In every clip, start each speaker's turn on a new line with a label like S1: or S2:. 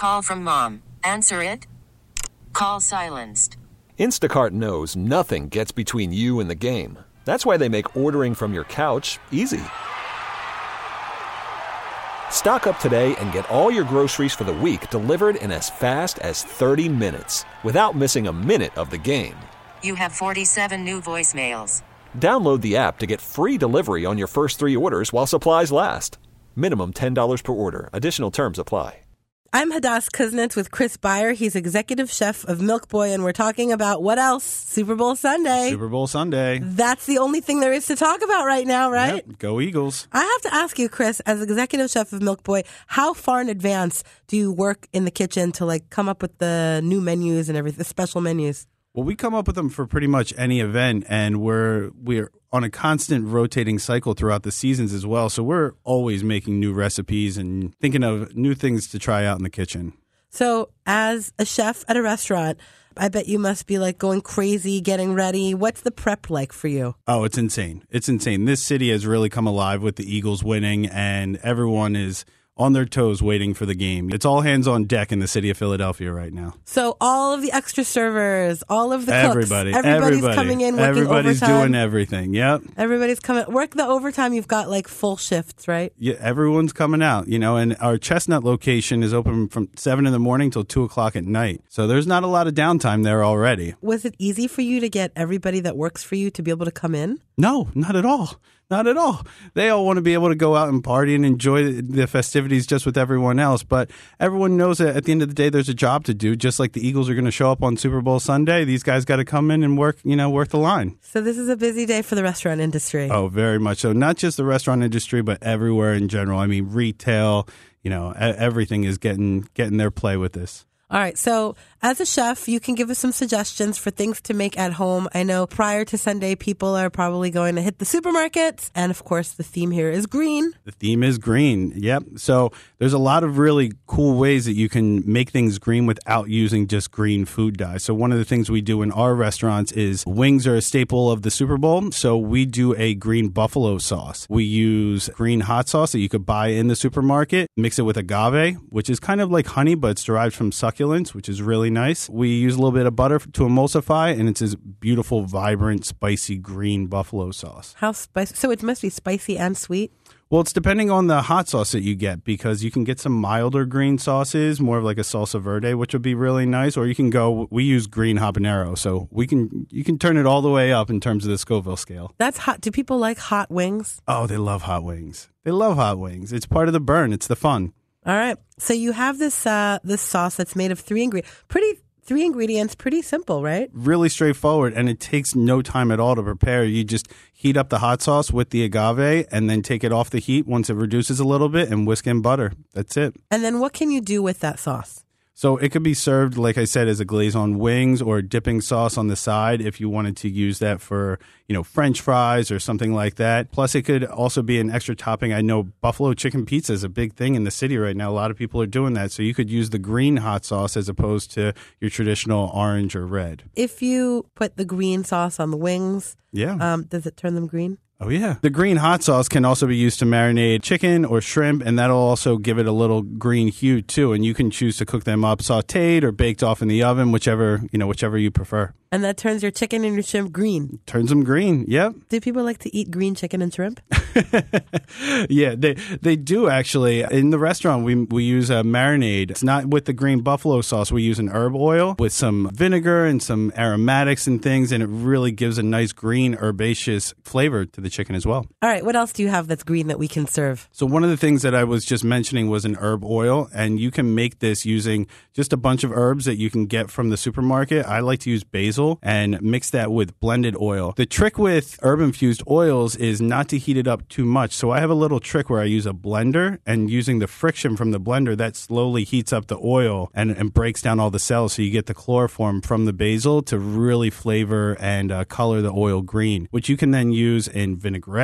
S1: call from mom. Answer it. Call silenced.
S2: Instacart knows nothing gets between you and the game. That's why they make ordering from your couch easy. Stock up today and get all your groceries for the week delivered in as fast as 30 minutes without missing a minute of the game.
S1: You have 47 new voicemails.
S2: Download the app to get free delivery on your first 3 orders while supplies last. Minimum $10 per order. Additional terms apply.
S3: I'm Hadass Kuznets with Chris Beyer. He's executive chef of Milk Boy, and we're talking about what else? Super Bowl Sunday.
S4: Super Bowl Sunday.
S3: That's the only thing there is to talk about right now, right?
S4: Yep. Go Eagles.
S3: I have to ask you, Chris, as executive chef of Milk Boy, how far in advance do you work in the kitchen to come up with the new menus and everything, the special menus?
S4: Well, we come up with them for pretty much any event, and we're on a constant rotating cycle throughout the seasons as well. So we're always making new recipes and thinking of new things to try out in the kitchen.
S3: So as a chef at a restaurant, I bet you must be going crazy, getting ready. What's the prep like for you?
S4: Oh, it's insane. It's insane. This city has really come alive with the Eagles winning, and everyone is on their toes waiting for the game. It's all hands on deck in the city of Philadelphia right now.
S3: So all of the extra servers, all of the cooks,
S4: everybody's
S3: coming in, working
S4: everybody's
S3: overtime.
S4: doing everything. Yep.
S3: Everybody's coming. Work the overtime. You've got full shifts, right?
S4: Yeah, everyone's coming out, and our Chestnut location is open from 7 in the morning till 2 o'clock at night. So there's not a lot of downtime there already.
S3: Was it easy for you to get everybody that works for you to be able to come in?
S4: No, not at all. Not at all. They all want to be able to go out and party and enjoy the festivities just with everyone else. But everyone knows that at the end of the day, there's a job to do. Just like the Eagles are going to show up on Super Bowl Sunday, these guys got to come in and work the line.
S3: So this is a busy day for the restaurant industry.
S4: Oh, very much so. Not just the restaurant industry, but everywhere in general. I mean, retail, everything is getting their play with this.
S3: All right. So as a chef, you can give us some suggestions for things to make at home. I know prior to Sunday, people are probably going to hit the supermarkets. And of course, the theme here is green.
S4: The theme is green. Yep. So there's a lot of really cool ways that you can make things green without using just green food dye. So one of the things we do in our restaurants is wings are a staple of the Super Bowl. So we do a green buffalo sauce. We use green hot sauce that you could buy in the supermarket, mix it with agave, which is kind of like honey, but it's derived from succulents, which is really nice. We use a little bit of butter to emulsify, and it's this beautiful, vibrant, spicy green buffalo sauce.
S3: How spicy? So it must be spicy and sweet?
S4: Well, it's depending on the hot sauce that you get, because you can get some milder green sauces, more of like a salsa verde, which would be really nice. Or you can we use green habanero, so you can turn it all the way up in terms of the Scoville scale.
S3: That's hot. Do people like hot wings?
S4: Oh, they love hot wings. They love hot wings. It's part of the burn. It's the fun.
S3: All right. So you have this sauce that's made of 3 ingredients. Three ingredients, pretty simple, right?
S4: Really straightforward, and it takes no time at all to prepare. You just heat up the hot sauce with the agave and then take it off the heat once it reduces a little bit and whisk in butter. That's it.
S3: And then what can you do with that sauce?
S4: So it could be served, like I said, as a glaze on wings or dipping sauce on the side if you wanted to use that for, French fries or something like that. Plus, it could also be an extra topping. I know buffalo chicken pizza is a big thing in the city right now. A lot of people are doing that. So you could use the green hot sauce as opposed to your traditional orange or red.
S3: If you put the green sauce on the wings, does it turn them green?
S4: Oh, yeah. The green hot sauce can also be used to marinate chicken or shrimp, and that'll also give it a little green hue, too. And you can choose to cook them up sautéed or baked off in the oven, whichever you prefer.
S3: And that turns your chicken and your shrimp green.
S4: Turns them green, yep.
S3: Do people like to eat green chicken and shrimp?
S4: Yeah, they do, actually. In the restaurant, we use a marinade. It's not with the green buffalo sauce. We use an herb oil with some vinegar and some aromatics and things, and it really gives a nice green herbaceous flavor to the chicken as well.
S3: All right, what else do you have that's green that we can serve?
S4: So one of the things that I was just mentioning was an herb oil, and you can make this using just a bunch of herbs that you can get from the supermarket. I like to use basil and mix that with blended oil. The trick with herb-infused oils is not to heat it up too much. So I have a little trick where I use a blender, and using the friction from the blender, that slowly heats up the oil and breaks down all the cells. So you get the chloroform from the basil to really flavor and color the oil green, which you can then use in vinaigrettes,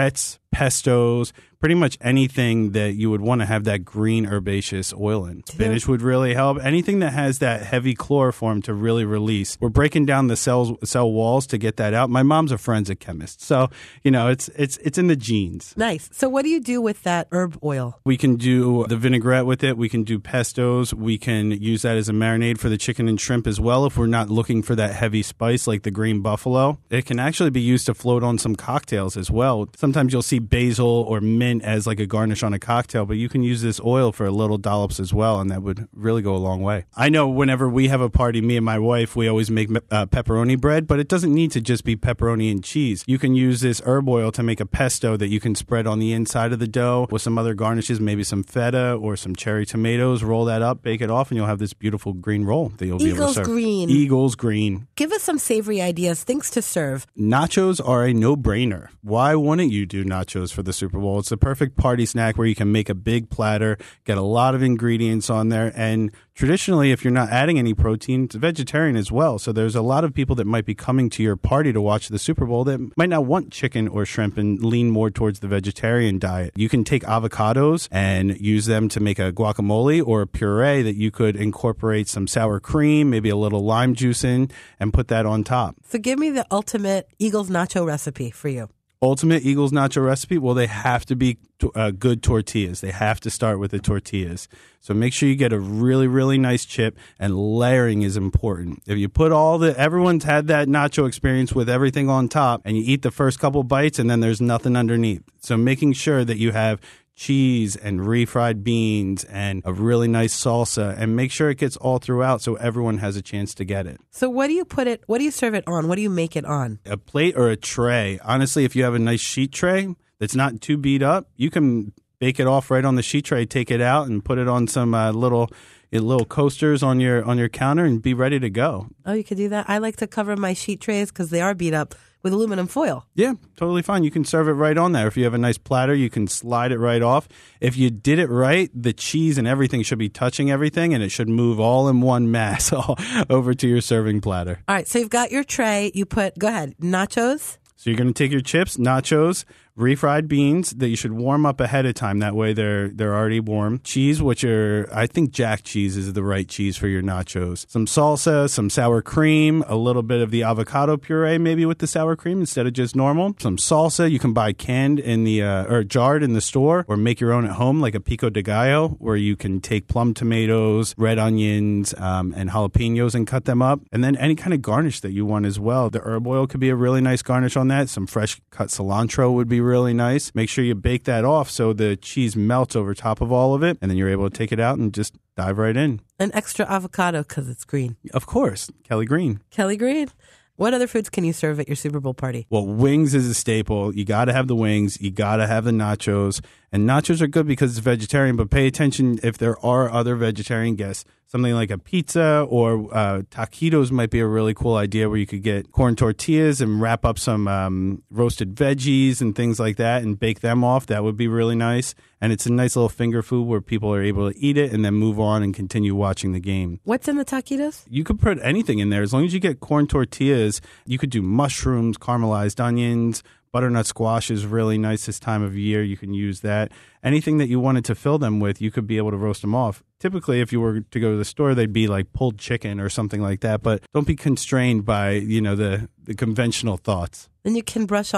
S4: pestos, pretty much anything that you would want to have that green herbaceous oil in. Spinach would really help. Anything that has that heavy chloroform to really release. We're breaking down the cell walls to get that out. My mom's a forensic chemist, so it's in the genes.
S3: Nice. So what do you do with that herb oil?
S4: We can do the vinaigrette with it. We can do pestos. We can use that as a marinade for the chicken and shrimp as well if we're not looking for that heavy spice like the green buffalo. It can actually be used to float on some cocktails as well. Sometimes you'll see basil or mint as like a garnish on a cocktail, but you can use this oil for little dollops as well, and that would really go a long way. I know whenever we have a party, me and my wife, we always make pepperoni bread, but it doesn't need to just be pepperoni and cheese. You can use this herb oil to make a pesto that you can spread on the inside of the dough with some other garnishes, maybe some feta or some cherry tomatoes. Roll that up, bake it off, and you'll have this beautiful green roll that you'll be able to serve.
S3: Green.
S4: Eagles green.
S3: Give us some savory ideas, things to serve.
S4: Nachos are a no-brainer. Why wouldn't you do nachos for the Super Bowl? It's the perfect party snack where you can make a big platter, get a lot of ingredients on there, and traditionally, if you're not adding any protein, it's vegetarian as well. So there's a lot of people that might be coming to your party to watch the Super Bowl that might not want chicken or shrimp and lean more towards the vegetarian diet. You can take avocados and use them to make a guacamole or a puree that you could incorporate some sour cream, maybe a little lime juice in, and put that on top.
S3: So give me the ultimate Eagles nacho recipe for you.
S4: Ultimate Eagles nacho recipe? Well, they have to be good tortillas. They have to start with the tortillas. So make sure you get a really, really nice chip, and layering is important. If you put everyone's had that nacho experience with everything on top, and you eat the first couple bites and then there's nothing underneath. So making sure that you have cheese and refried beans and a really nice salsa, and make sure it gets all throughout so everyone has a chance to get it.
S3: So what do you serve it on? What do you make it on?
S4: A plate or a tray. Honestly, if you have a nice sheet tray that's not too beat up, you can bake it off right on the sheet tray, take it out and put it on some little coasters on your counter and be ready to go.
S3: Oh, you could do that? I like to cover my sheet trays because they are beat up with aluminum foil.
S4: Yeah, totally fine. You can serve it right on there. If you have a nice platter, you can slide it right off. If you did it right, the cheese and everything should be touching everything, and it should move all in one mass over to your serving platter.
S3: All right, so you've got your tray. Go ahead, nachos.
S4: So you're going to take your chips, nachos, refried beans that you should warm up ahead of time. That way they're already warm. Cheese, I think Jack cheese is the right cheese for your nachos. Some salsa, some sour cream, a little bit of the avocado puree maybe with the sour cream instead of just normal. Some salsa you can buy canned or jarred in the store, or make your own at home like a pico de gallo, where you can take plum tomatoes, red onions, and jalapenos and cut them up. And then any kind of garnish that you want as well. The herb oil could be a really nice garnish on that. Some fresh cut cilantro would be really nice. Make sure you bake that off so the cheese melts over top of all of it, and then you're able to take it out and just dive right in.
S3: An extra avocado because it's green.
S4: Of course. Kelly Green.
S3: Kelly Green. What other foods can you serve at your Super Bowl party?
S4: Well, wings is a staple. You got to have the wings. You got to have the nachos. And nachos are good because it's vegetarian, but pay attention if there are other vegetarian guests. Something like a pizza or taquitos might be a really cool idea, where you could get corn tortillas and wrap up some roasted veggies and things like that and bake them off. That would be really nice. And it's a nice little finger food where people are able to eat it and then move on and continue watching the game.
S3: What's in the taquitos?
S4: You could put anything in there. As long as you get corn tortillas, you could do mushrooms, caramelized onions. Butternut squash is really nice this time of year. You can use that. Anything that you wanted to fill them with, you could be able to roast them off. Typically, if you were to go to the store, they'd be like pulled chicken or something like that. But don't be constrained by, the conventional thoughts.
S3: Then you can brush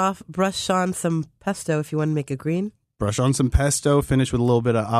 S3: on some pesto if you want to make a green.
S4: Brush on some pesto, finish with a little bit of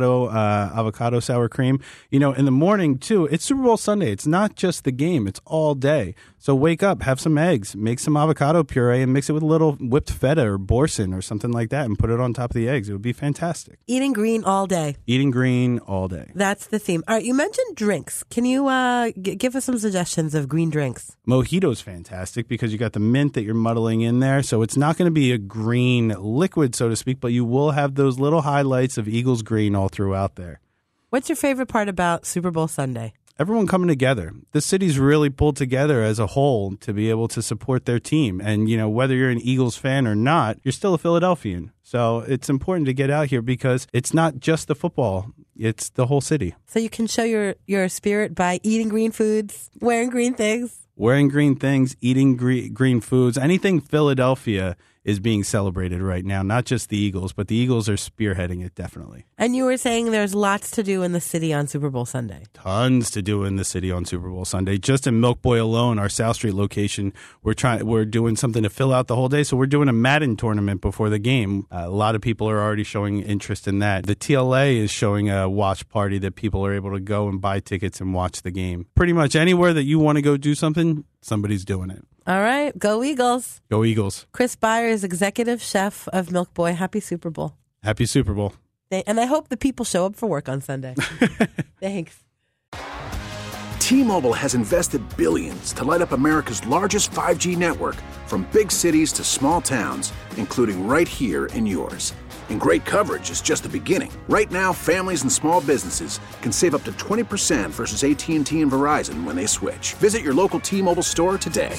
S4: avocado sour cream. In the morning, too, it's Super Bowl Sunday. It's not just the game. It's all day. So wake up, have some eggs, make some avocado puree, and mix it with a little whipped feta or boursin or something like that, and put it on top of the eggs. It would be fantastic.
S3: Eating green all day.
S4: Eating green all day.
S3: That's the theme. All right, you mentioned drinks. Can you give us some suggestions of green drinks?
S4: Mojito's fantastic because you got the mint that you're muddling in there. So it's not going to be a green liquid, so to speak, but you will have those little highlights of Eagles green all throughout there.
S3: What's your favorite part about Super Bowl Sunday?
S4: Everyone coming together. The city's really pulled together as a whole to be able to support their team. And, whether you're an Eagles fan or not, you're still a Philadelphian. So it's important to get out here because it's not just the football. It's the whole city.
S3: So you can show your spirit by eating green foods, wearing green things.
S4: Wearing green things, eating green foods, anything Philadelphia is being celebrated right now. Not just the Eagles, but the Eagles are spearheading it definitely.
S3: And you were saying there's lots to do in the city on Super Bowl Sunday.
S4: Tons to do in the city on Super Bowl Sunday. Just in Milk Boy alone, our South Street location, we're doing something to fill out the whole day. So we're doing a Madden tournament before the game. A lot of people are already showing interest in that. The TLA is showing a watch party that people are able to go and buy tickets and watch the game. Pretty much anywhere that you want to go do something, somebody's doing it.
S3: All right. Go Eagles.
S4: Go Eagles.
S3: Chris Byers, executive chef of Milk Boy. Happy Super Bowl.
S4: Happy Super Bowl.
S3: And I hope the people show up for work on Sunday. Thanks.
S5: T-Mobile has invested billions to light up America's largest 5G network, from big cities to small towns, including right here in yours. And great coverage is just the beginning. Right now, families and small businesses can save up to 20% versus AT&T and Verizon when they switch. Visit your local T-Mobile store today.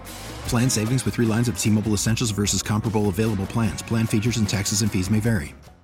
S6: Plan savings with 3 lines of T-Mobile Essentials versus comparable available plans. Plan features and taxes and fees may vary.